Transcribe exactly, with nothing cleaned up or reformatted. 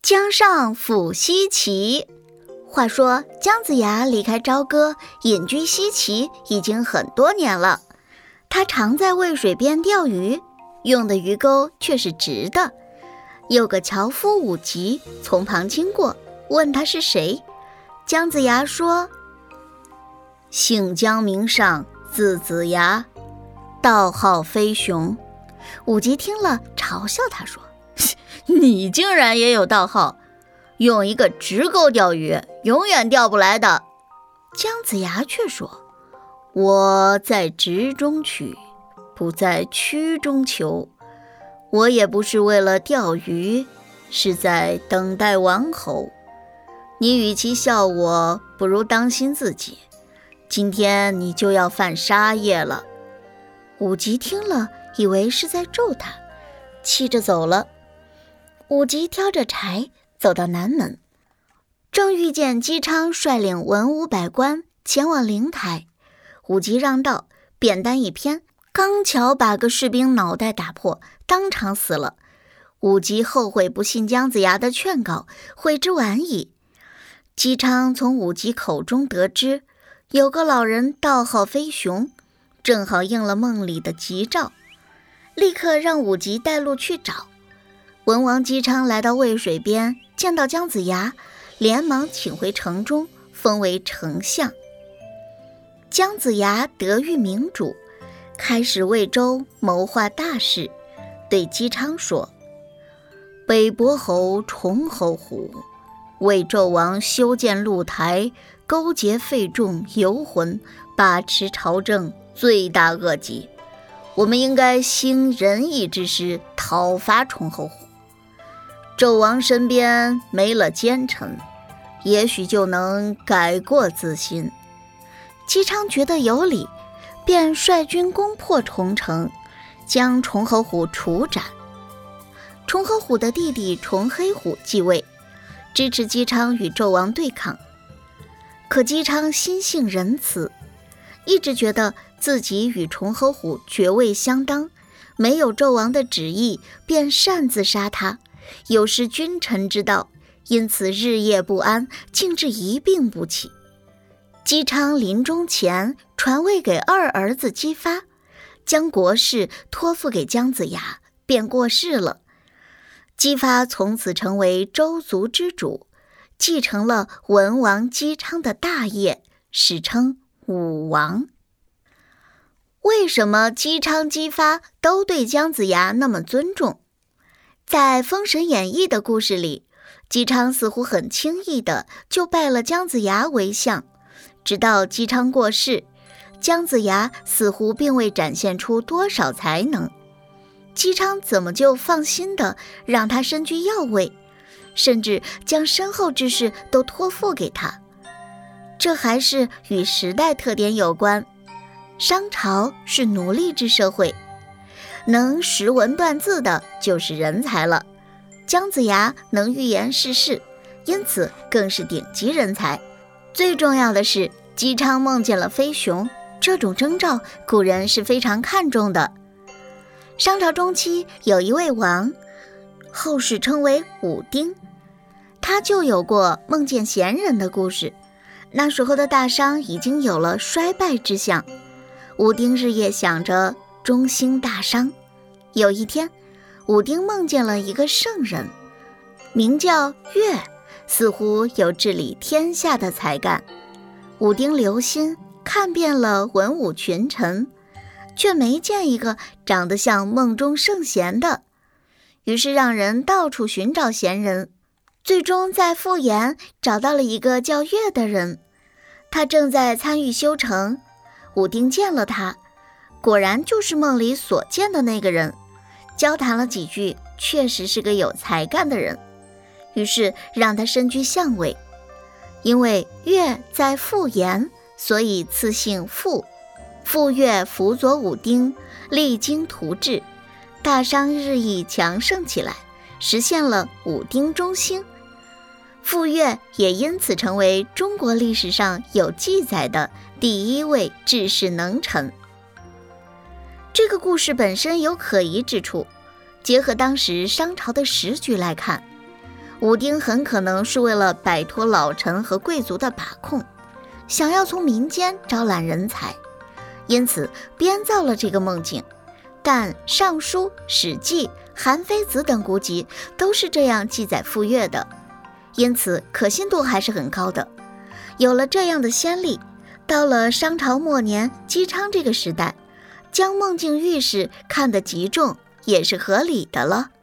江上抚西岐。话说姜子牙离开朝歌，隐居西岐已经很多年了。他常在渭水边钓鱼，用的鱼钩却是直的。有个樵夫武吉从旁经过，问他是谁。姜子牙说：姓姜名尚，字子牙，道号飞熊。武吉听了嘲笑他说：你竟然也有道号，用一个直钩钓鱼永远钓不来的。姜子牙却说：我在直中取，不在曲中求。我也不是为了钓鱼，是在等待王侯。你与其笑我，不如当心自己，今天你就要犯杀业了。武吉听了以为是在咒他，气着走了。武吉挑着柴走到南门，正遇见姬昌率领文武百官前往灵台。武吉让道，扁担一偏，刚巧把个士兵脑袋打破，当场死了。武吉后悔不信姜子牙的劝告，悔之晚矣。姬昌从武吉口中得知，有个老人道号飞熊，正好应了梦里的吉兆，立刻让武吉带路去找。文王姬昌来到渭水边，见到姜子牙，连忙请回城中，封为丞相。姜子牙得遇明主，开始魏州谋划大事，对姬昌说：北伯侯崇侯虎为纣王修建露台，勾结费仲游魂，把持朝政，罪大恶极。我们应该兴仁义之师，讨伐崇侯虎。纣王身边没了奸臣，也许就能改过自新。姬昌觉得有理，便率军攻破崇城，将崇侯虎处斩。崇侯虎的弟弟崇黑虎继位，支持姬昌与纣王对抗。可姬昌心性仁慈，一直觉得自己与崇侯虎爵位相当，没有纣王的旨意，便擅自杀他，有失君臣之道，因此日夜不安，竟至一病不起。姬昌临终前传位给二儿子姬发，将国事托付给姜子牙，便过世了。姬发从此成为周族之主，继承了文王姬昌的大业，史称武王。为什么姬昌、姬发都对姜子牙那么尊重？在《封神演义》的故事里，姬昌似乎很轻易的就拜了姜子牙为相，直到姬昌过世，姜子牙似乎并未展现出多少才能。姬昌怎么就放心的让他身居要位，甚至将身后之事都托付给他？这还是与时代特点有关。商朝是奴隶制社会，能识文断字的就是人才了。姜子牙能预言世事，因此更是顶级人才。最重要的是，姬昌梦见了飞熊，这种征兆古人是非常看重的。商朝中期有一位王，后世称为武丁，他就有过梦见贤人的故事。那时候的大商已经有了衰败之象，武丁日夜想着中兴大商。有一天，武丁梦见了一个圣人，名叫乐，似乎有治理天下的才干。武丁留心看遍了文武群臣，却没见一个长得像梦中圣贤的，于是让人到处寻找贤人，最终在富岩找到了一个叫乐的人。他正在参与修城，武丁见了他，果然就是梦里所见的那个人。交谈了几句，确实是个有才干的人，于是让他身居相位。因为乐在富岩，所以赐姓富。富乐辅佐武丁，励精图治，大商日益强盛起来，实现了武丁中兴。傅说也因此成为中国历史上有记载的第一位治世能臣。这个故事本身有可疑之处，结合当时商朝的时局来看， 武丁很可能是为了摆脱老臣和贵族的把控，想要从民间招揽人才，因此编造了这个梦境。但《尚书》《史记》《韩非子》等古籍都是这样记载傅说的，因此可信度还是很高的。有了这样的先例，到了商朝末年姬昌这个时代，将梦境预示看得极重也是合理的了。